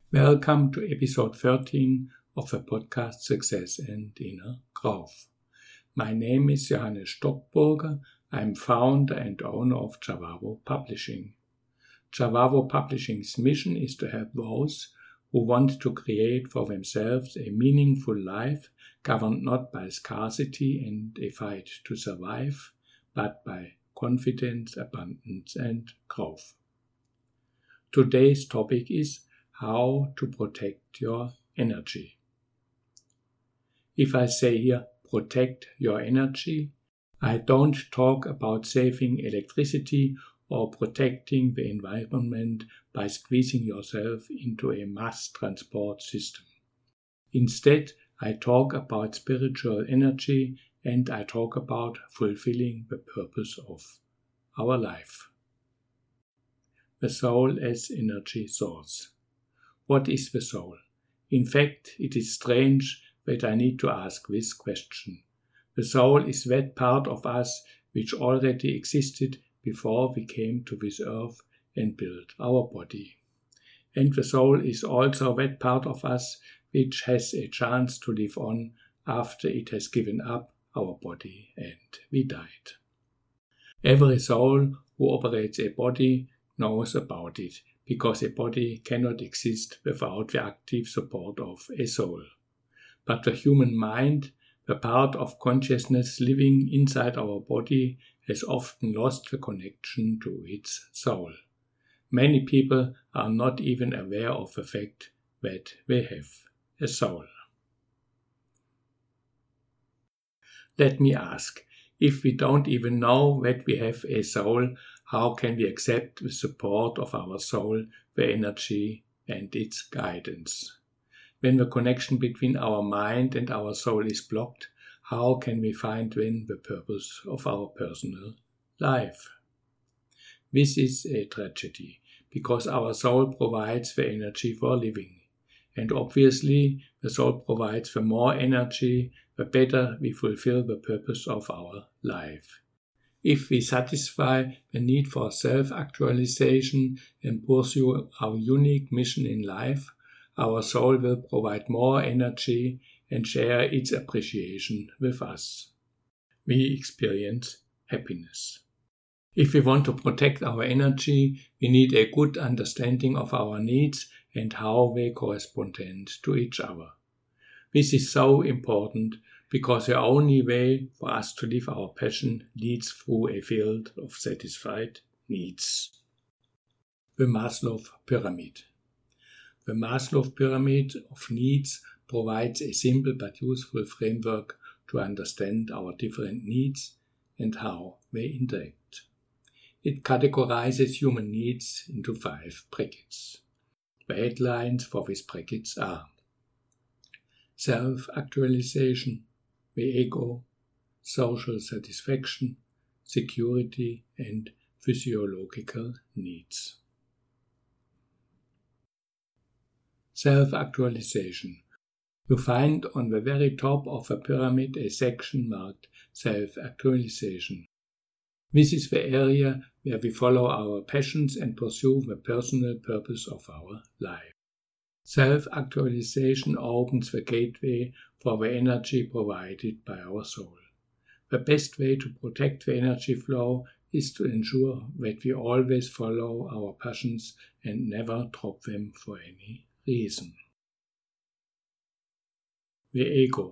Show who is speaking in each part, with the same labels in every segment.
Speaker 1: Welcome to episode 13 of the podcast Success and Inner Growth. My name is Johannes Stockburger. I'm founder and owner of Javavo Publishing. Javavo Publishing's mission is to help those who want to create for themselves a meaningful life governed not by scarcity and a fight to survive, but by confidence, abundance and growth. Today's topic is how to protect your energy. If I say here, protect your energy, I don't talk about saving electricity or protecting the environment by squeezing yourself into a mass transport system. Instead, I talk about spiritual energy and I talk about fulfilling the purpose of our life. The soul as energy source. What is the soul? In fact, it is strange that I need to ask this question. The soul is that part of us which already existed before we came to this earth and built our body. And the soul is also that part of us which has a chance to live on after it has given up our body and we died. Every soul who operates a body knows about it, because a body cannot exist without the active support of a soul. But the human mind, the part of consciousness living inside our body, has often lost the connection to its soul. Many people are not even aware of the fact that they have a soul. Let me ask, if we don't even know that we have a soul, how can we accept the support of our soul, the energy and its guidance? When the connection between our mind and our soul is blocked, how can we find then the purpose of our personal life? This is a tragedy, because our soul provides the energy for living. And obviously, the soul provides the more energy, the better we fulfill the purpose of our life. If we satisfy the need for self-actualization and pursue our unique mission in life, our soul will provide more energy and share its appreciation with us. We experience happiness. If we want to protect our energy, we need a good understanding of our needs and how they correspond to each other. This is so important because the only way for us to live our passion leads through a field of satisfied needs. The Maslow Pyramid. The Maslow Pyramid of needs provides a simple but useful framework to understand our different needs and how they interact. It categorizes human needs into 5 brackets. The headlines for these brackets are self-actualization, the ego, social satisfaction, security and physiological needs. Self-actualization. You find on the very top of the pyramid a section marked self-actualization. This is the area where we follow our passions and pursue the personal purpose of our life. Self-actualization opens the gateway for the energy provided by our soul. The best way to protect the energy flow is to ensure that we always follow our passions and never drop them for any reason. The ego.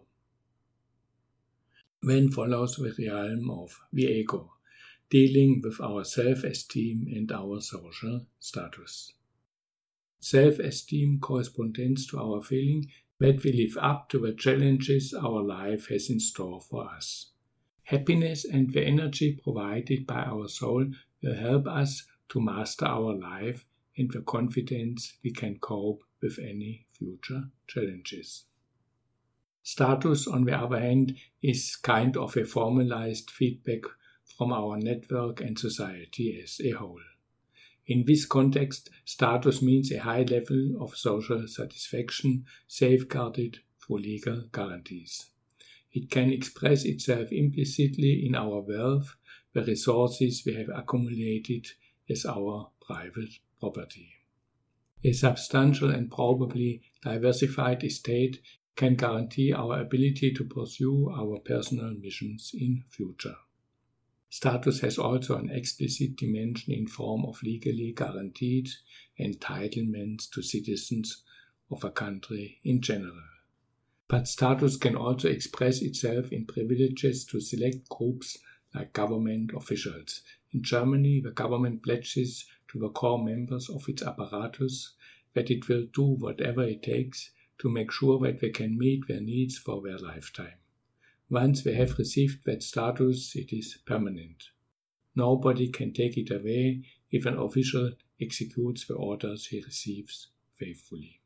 Speaker 1: Then follows the realm of the ego, dealing with our self-esteem and our social status. Self-esteem corresponds to our feeling that we live up to the challenges our life has in store for us. Happiness and the energy provided by our soul will help us to master our life and the confidence we can cope with any future challenges. Status, on the other hand, is kind of a formalized feedback from our network and society as a whole. In this context, status means a high level of social satisfaction safeguarded through legal guarantees. It can express itself implicitly in our wealth, the resources we have accumulated as our private property. A substantial and probably diversified estate can guarantee our ability to pursue our personal missions in future. Status has also an explicit dimension in form of legally guaranteed entitlements to citizens of a country in general. But status can also express itself in privileges to select groups like government officials. In Germany, the government pledges to the core members of its apparatus that it will do whatever it takes to make sure that they can meet their needs for their lifetime. Once they have received that status, it is permanent. Nobody can take it away if an official executes the orders he receives faithfully.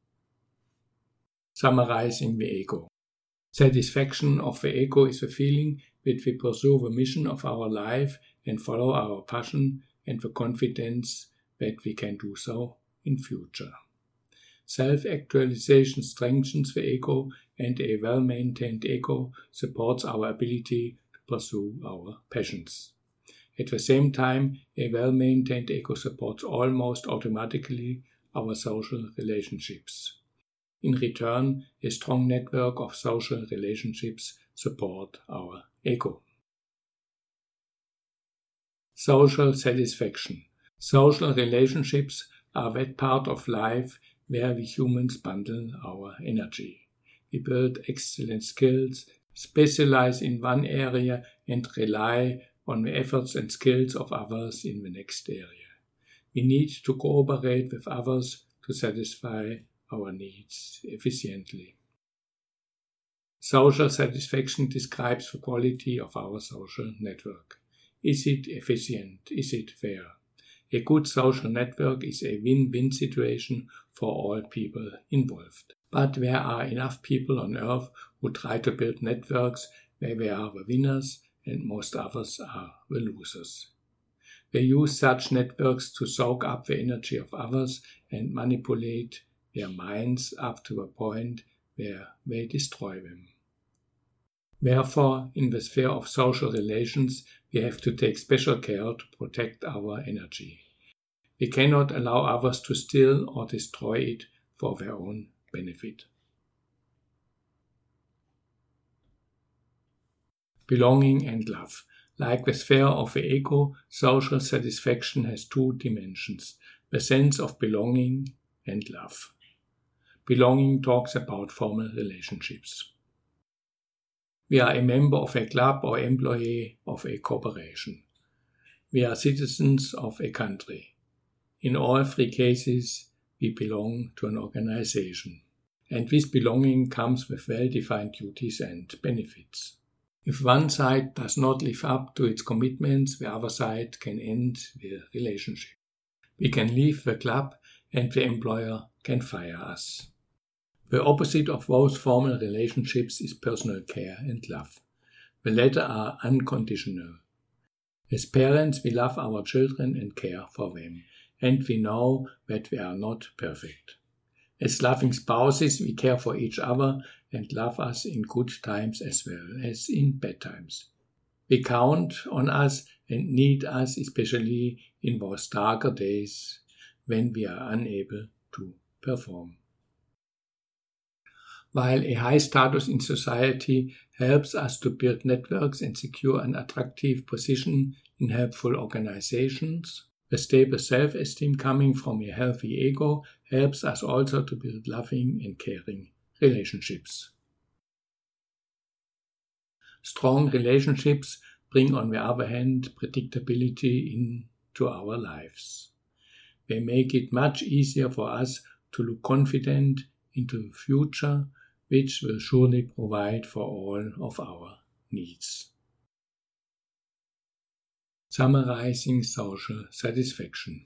Speaker 1: Summarizing the ego. Satisfaction of the ego is the feeling that we pursue the mission of our life and follow our passion and the confidence that we can do so in future. Self-actualization strengthens the ego, and a well-maintained ego supports our ability to pursue our passions. At the same time, a well-maintained ego supports almost automatically our social relationships. In return, a strong network of social relationships support our ego. Social satisfaction. Social relationships are that part of life where we humans bundle our energy. We build excellent skills, specialize in one area, and rely on the efforts and skills of others in the next area. We need to cooperate with others to satisfy our needs efficiently. Social satisfaction describes the quality of our social network. Is it efficient? Is it fair? A good social network is a win-win situation for all people involved. But there are enough people on earth who try to build networks where they are the winners and most others are the losers. They use such networks to soak up the energy of others and manipulate their minds up to a point where they destroy them. Therefore, in the sphere of social relations, we have to take special care to protect our energy. We cannot allow others to steal or destroy it for their own benefit. Belonging and love. Like the sphere of the ego, social satisfaction has two dimensions, the sense of belonging and love. Belonging talks about formal relationships. We are a member of a club or employee of a corporation. We are citizens of a country. In all three cases, we belong to an organization. And this belonging comes with well-defined duties and benefits. If one side does not live up to its commitments, the other side can end the relationship. We can leave the club and the employer can fire us. The opposite of those formal relationships is personal care and love. The latter are unconditional. As parents, we love our children and care for them, and we know that we are not perfect. As loving spouses, we care for each other and love us in good times as well as in bad times. We count on us and need us, especially in those darker days when we are unable to perform. While a high status in society helps us to build networks and secure an attractive position in helpful organizations, a stable self-esteem coming from a healthy ego helps us also to build loving and caring relationships. Strong relationships bring, on the other hand, predictability into our lives. They make it much easier for us to look confident into the future, which will surely provide for all of our needs. Summarizing social satisfaction.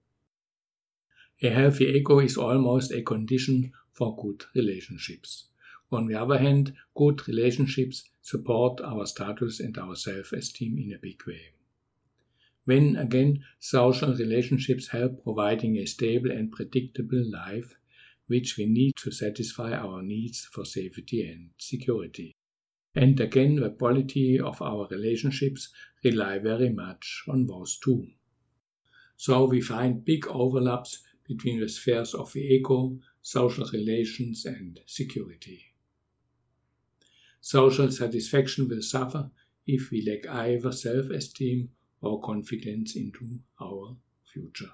Speaker 1: A healthy ego is almost a condition for good relationships. On the other hand, good relationships support our status and our self-esteem in a big way. When, again, social relationships help providing a stable and predictable life, which we need to satisfy our needs for safety and security. And again, the quality of our relationships rely very much on those two. So we find big overlaps between the spheres of the ego, social relations, and security. Social satisfaction will suffer if we lack either self-esteem or confidence into our future.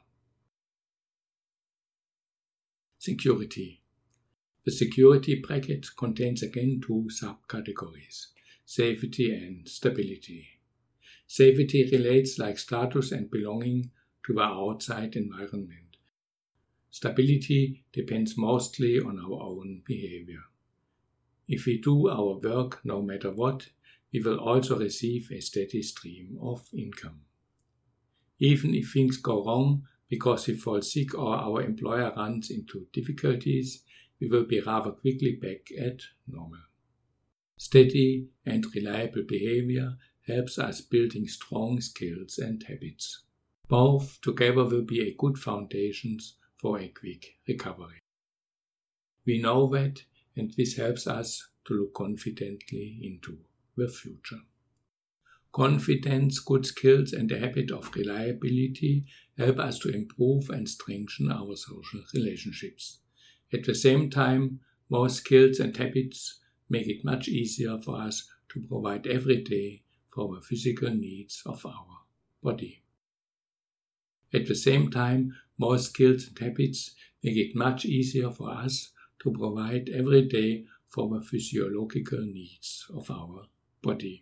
Speaker 1: Security. The security bracket contains again two subcategories, safety and stability. Safety relates like status and belonging to the outside environment. Stability depends mostly on our own behavior. If we do our work no matter what, we will also receive a steady stream of income. Even if things go wrong because we fall sick or our employer runs into difficulties, we will be rather quickly back at normal. Steady and reliable behavior helps us building strong skills and habits. Both together will be a good foundation for a quick recovery. We know that, and this helps us to look confidently into the future. Confidence, good skills, and a habit of reliability help us to improve and strengthen our social relationships. At the same time, more skills and habits make it much easier for us to provide every day for the physical needs of our body. At the same time, more skills and habits make it much easier for us to provide every day for the physiological needs of our body.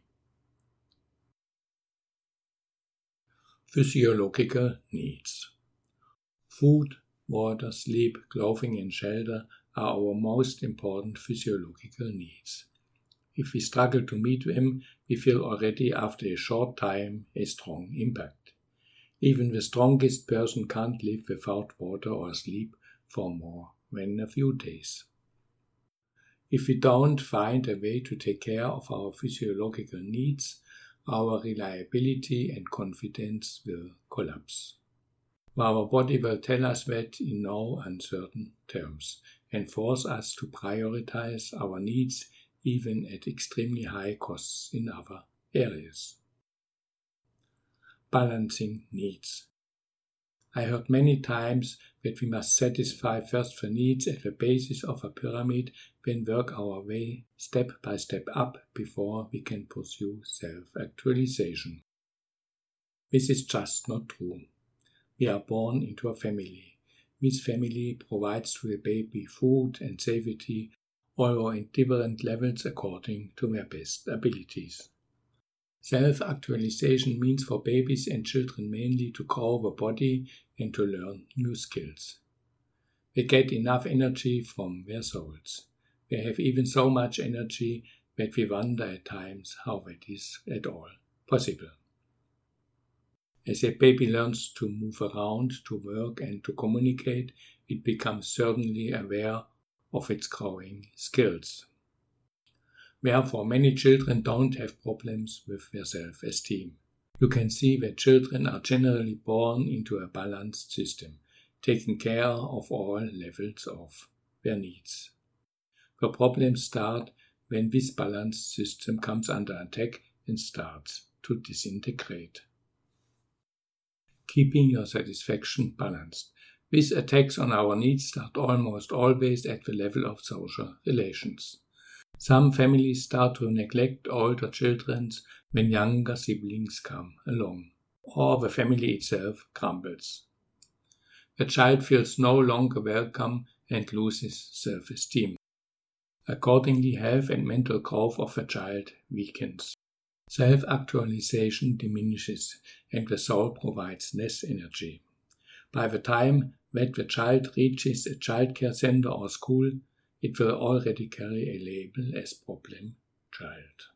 Speaker 1: Physiological needs. Food, water, sleep, clothing and shelter are our most important physiological needs. If we struggle to meet them, we feel already after a short time a strong impact. Even the strongest person can't live without water or sleep for more than a few days. If we don't find a way to take care of our physiological needs, our reliability and confidence will collapse. Our body will tell us that in no uncertain terms and force us to prioritize our needs even at extremely high costs in other areas. Balancing needs. I heard many times that we must satisfy first the needs at the basis of a pyramid, then work our way step by step up before we can pursue self-actualization. This is just not true. We are born into a family. This family provides to the baby food and safety, although in different levels according to their best abilities. Self-actualization means for babies and children mainly to grow the body and to learn new skills. They get enough energy from their souls. They have even so much energy that we wonder at times how that is at all possible. As a baby learns to move around, to work and to communicate, it becomes certainly aware of its growing skills. Therefore, many children don't have problems with their self-esteem. You can see that children are generally born into a balanced system, taking care of all levels of their needs. The problems start when this balanced system comes under attack and starts to disintegrate. Keeping your satisfaction balanced. These attacks on our needs start almost always at the level of social relations. Some families start to neglect older children when younger siblings come along, or the family itself crumbles. The child feels no longer welcome and loses self-esteem. Accordingly, health and mental growth of the child weakens. Self-actualization diminishes and the soul provides less energy. By the time that the child reaches a childcare center or school, it will already carry a label as problem child.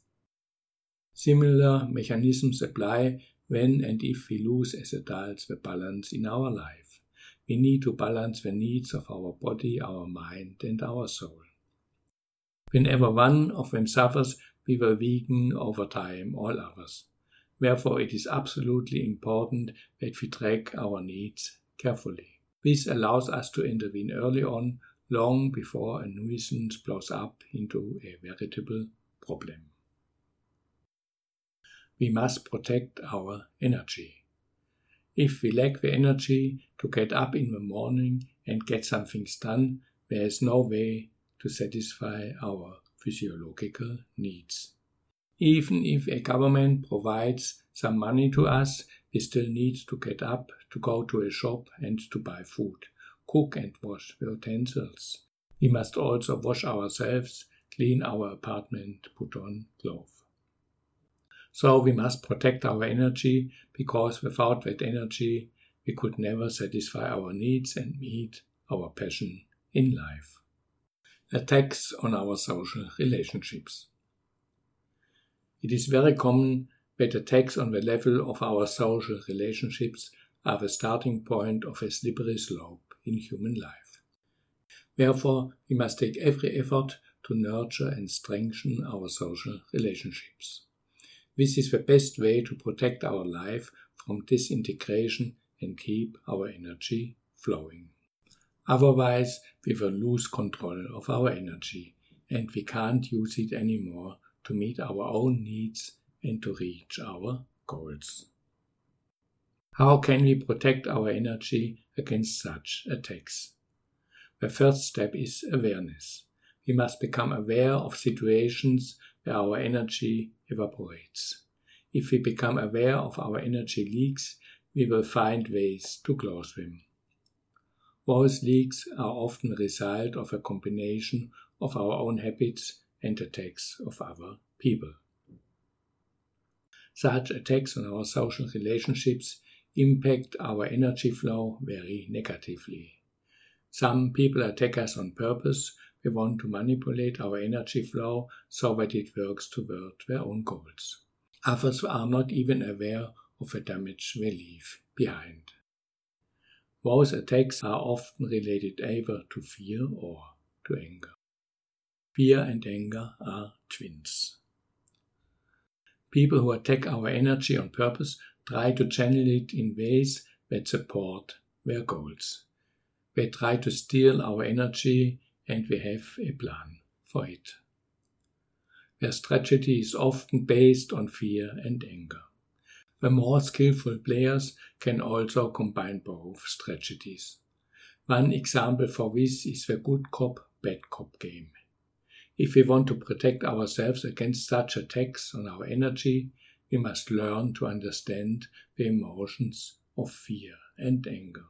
Speaker 1: Similar mechanisms apply when and if we lose as adults the balance in our life. We need to balance the needs of our body, our mind and our soul. Whenever one of them suffers, we will weaken over time all others. Therefore, it is absolutely important that we track our needs carefully. This allows us to intervene early on, long before a nuisance blows up into a veritable problem. We must protect our energy. If we lack the energy to get up in the morning and get some things done, there is no way to satisfy our physiological needs. Even if a government provides some money to us, we still need to get up, to go to a shop and to buy food, cook and wash the utensils. We must also wash ourselves, clean our apartment, put on clothes. So we must protect our energy, because without that energy we could never satisfy our needs and meet our passion in life. Attacks on our social relationships. It is very common that attacks on the level of our social relationships are the starting point of a slippery slope in human life. Therefore, we must take every effort to nurture and strengthen our social relationships. This is the best way to protect our life from disintegration and keep our energy flowing. Otherwise, we will lose control of our energy and we can't use it anymore to meet our own needs and to reach our goals. How can we protect our energy against such attacks? The first step is awareness. We must become aware of situations where our energy evaporates. If we become aware of our energy leaks, we will find ways to close them. Those leaks are often the result of a combination of our own habits and attacks of other people. Such attacks on our social relationships impact our energy flow very negatively. Some people attack us on purpose. They want to manipulate our energy flow so that it works toward their own goals. Others are not even aware of the damage they leave behind. Those attacks are often related either to fear or to anger. Fear and anger are twins. People who attack our energy on purpose try to channel it in ways that support their goals. They try to steal our energy and we have a plan for it. Their strategy is often based on fear and anger. The more skillful players can also combine both strategies. One example for this is the good cop, bad cop game. If we want to protect ourselves against such attacks on our energy, we must learn to understand the emotions of fear and anger.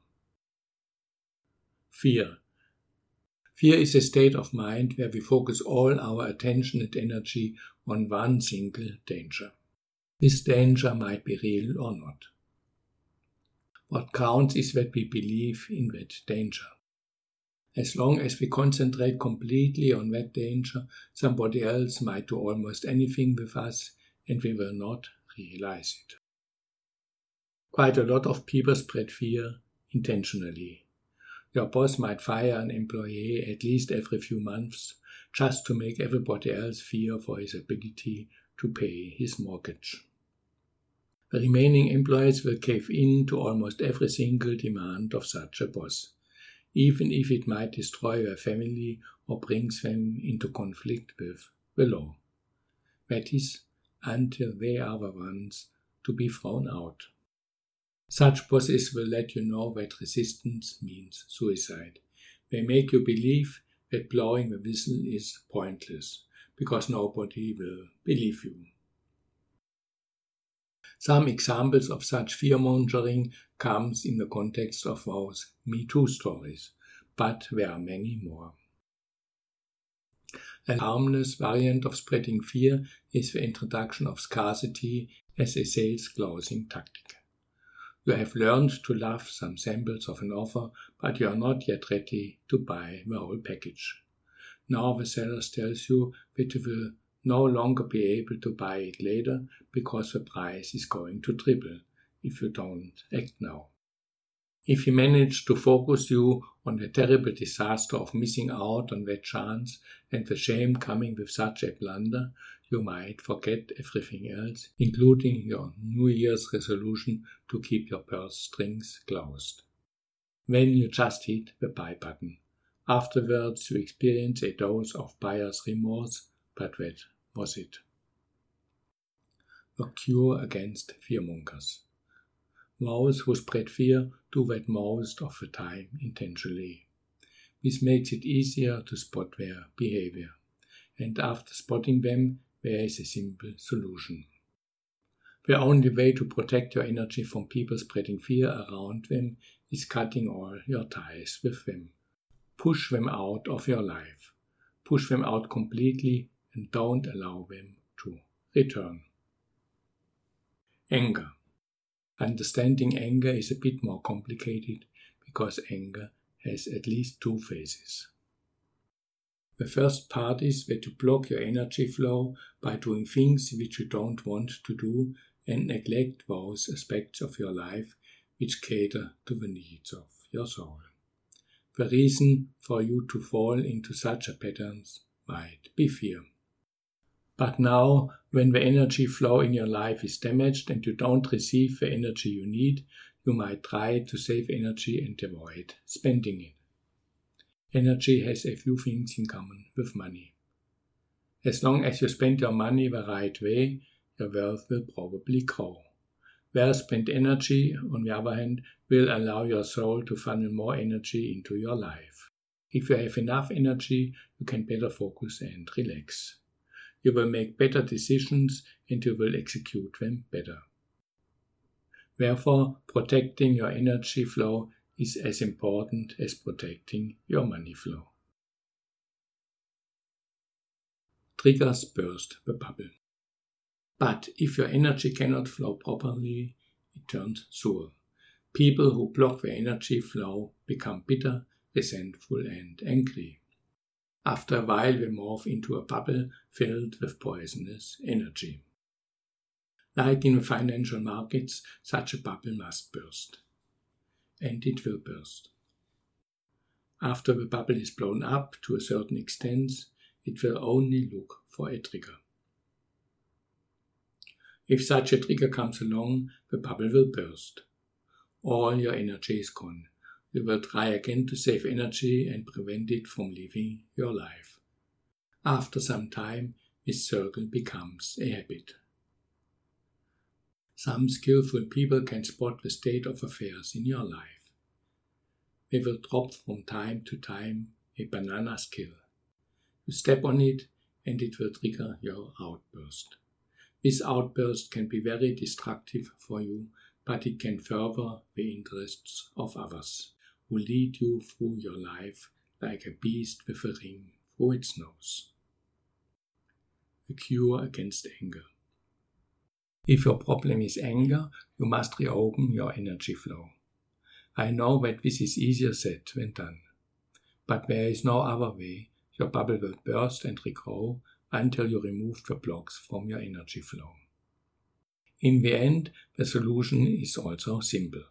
Speaker 1: Fear. Fear is a state of mind where we focus all our attention and energy on one single danger. This danger might be real or not. What counts is that we believe in that danger. As long as we concentrate completely on that danger, somebody else might do almost anything with us and we will not realize it. Quite a lot of people spread fear intentionally. Your boss might fire an employee at least every few months just to make everybody else fear for his ability to pay his mortgage. The remaining employees will cave in to almost every single demand of such a boss, even if it might destroy their family or brings them into conflict with the law. That is, until they are the ones to be thrown out. Such bosses will let you know that resistance means suicide. They make you believe that blowing the whistle is pointless, because nobody will believe you. Some examples of such fear-mongering comes in the context of those Me Too stories, but there are many more. A harmless variant of spreading fear is the introduction of scarcity as a sales closing tactic. You have learned to love some samples of an offer, but you are not yet ready to buy the whole package. Now the seller tells you that you will no longer be able to buy it later because the price is going to triple if you don't act now. If he managed to focus you on the terrible disaster of missing out on that chance and the shame coming with such a blunder, you might forget everything else, including your New Year's resolution to keep your purse strings closed. Then you just hit the buy button. Afterwards you experience a dose of buyer's remorse, but that was it. The cure against fearmongers. Those who spread fear do that most of the time intentionally. This makes it easier to spot their behavior. And after spotting them, there is a simple solution. The only way to protect your energy from people spreading fear around them is cutting all your ties with them. Push them out of your life. Push them out completely and don't allow them to return. Anger. Understanding anger is a bit more complicated because anger has at least two phases. The first part is that you block your energy flow by doing things which you don't want to do and neglect those aspects of your life which cater to the needs of your soul. The reason for you to fall into such a patterns might be fear. But now, when the energy flow in your life is damaged and you don't receive the energy you need, you might try to save energy and avoid spending it. Energy has a few things in common with money. As long as you spend your money the right way, your wealth will probably grow. Well-spent energy, on the other hand, will allow your soul to funnel more energy into your life. If you have enough energy, you can better focus and relax. You will make better decisions and you will execute them better. Therefore, protecting your energy flow is as important as protecting your money flow. Triggers burst the bubble. But if your energy cannot flow properly, it turns sour. People who block the energy flow become bitter, resentful and angry. After a while they morph into a bubble filled with poisonous energy. Like in the financial markets, such a bubble must burst. And it will burst. After the bubble is blown up to a certain extent, it will only look for a trigger. If such a trigger comes along, the bubble will burst. All your energy is gone. You will try again to save energy and prevent it from leaving your life. After some time, this circle becomes a habit. Some skillful people can spot the state of affairs in your life. They will drop from time to time a banana skill. You step on it and it will trigger your outburst. This outburst can be very destructive for you, but it can further the interests of others, who lead you through your life like a beast with a ring through its nose. A cure against anger. If your problem is anger, you must reopen your energy flow. I know that this is easier said than done, but there is no other way. Your bubble will burst and regrow until you remove the blocks from your energy flow. In the end, the solution is also simple.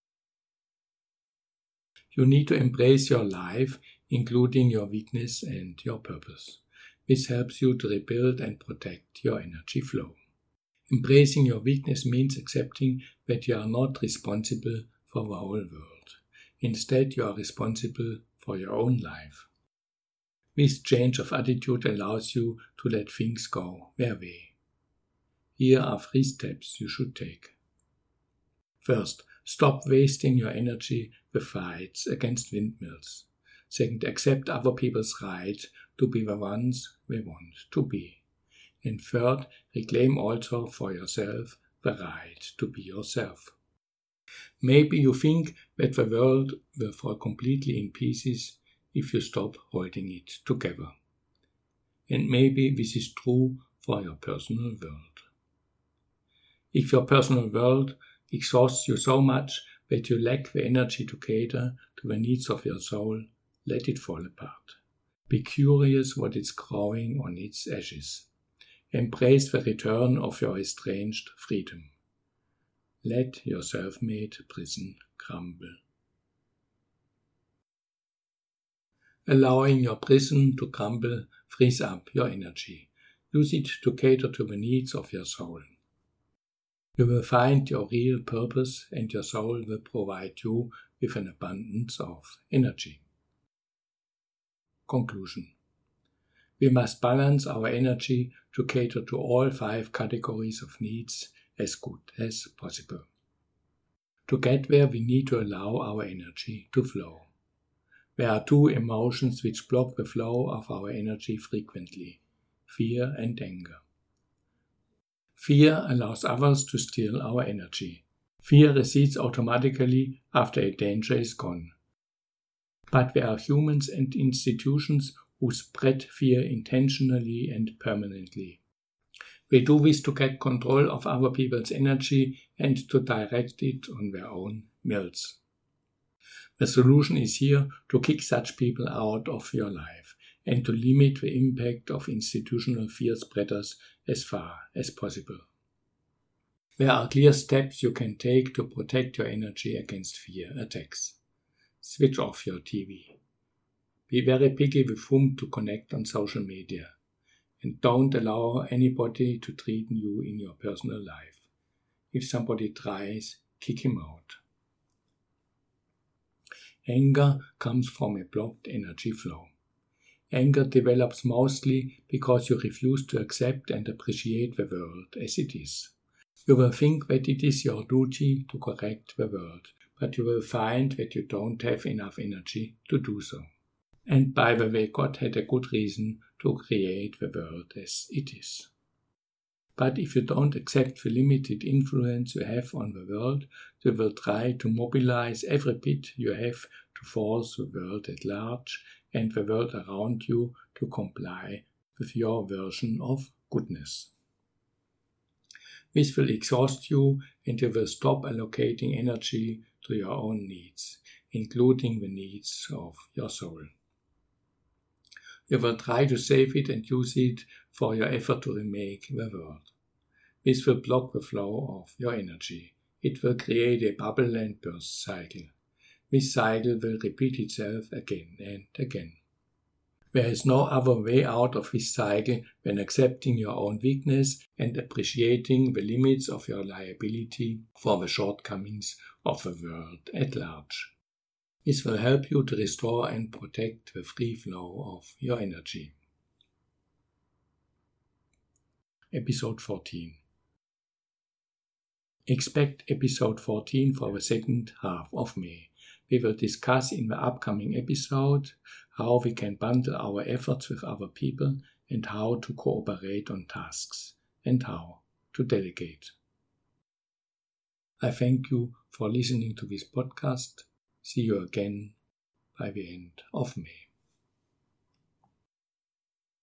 Speaker 1: You need to embrace your life, including your weakness and your purpose. This helps you to rebuild and protect your energy flow. Embracing your weakness means accepting that you are not responsible for the whole world. Instead, you are responsible for your own life. This change of attitude allows you to let things go their way. Here are 3 steps you should take. First, stop wasting your energy with fights against windmills. Second, accept other people's right to be the ones they want to be. And third, reclaim also for yourself the right to be yourself. Maybe you think that the world will fall completely in pieces if you stop holding it together. And maybe this is true for your personal world. If your personal world exhausts you so much that you lack the energy to cater to the needs of your soul, let it fall apart. Be curious what is growing on its edges. Embrace the return of your estranged freedom. Let your self-made prison crumble. Allowing your prison to crumble frees up your energy. Use it to cater to the needs of your soul. You will find your real purpose and your soul will provide you with an abundance of energy. Conclusion. We must balance our energy to cater to all 5 categories of needs as good as possible. To get there, we need to allow our energy to flow. There are two emotions which block the flow of our energy frequently: fear and anger. Fear allows others to steal our energy. Fear recedes automatically after a danger is gone. But there are humans and institutions who spread fear intentionally and permanently. They do this to get control of other people's energy and to direct it on their own wills. The solution is here to kick such people out of your life and to limit the impact of institutional fear spreaders as far as possible. There are clear steps you can take to protect your energy against fear attacks. Switch off your TV. Be very picky with whom to connect on social media. And don't allow anybody to threaten you in your personal life. If somebody tries, kick him out. Anger comes from a blocked energy flow. Anger develops mostly because you refuse to accept and appreciate the world as it is. You will think that it is your duty to correct the world, but you will find that you don't have enough energy to do so. And by the way, God had a good reason to create the world as it is. But if you don't accept the limited influence you have on the world, you will try to mobilize every bit you have to force the world at large and the world around you to comply with your version of goodness. This will exhaust you and you will stop allocating energy to your own needs, including the needs of your soul. You will try to save it and use it for your effort to remake the world. This will block the flow of your energy. It will create a bubble and burst cycle. This cycle will repeat itself again and again. There is no other way out of this cycle than accepting your own weakness and appreciating the limits of your liability for the shortcomings of the world at large. This will help you to restore and protect the free flow of your energy. Episode 14. Expect episode 14 for the second half of May. We will discuss in the upcoming episode how we can bundle our efforts with other people and how to cooperate on tasks and how to delegate. I thank you for listening to this podcast. See you again by the end of May.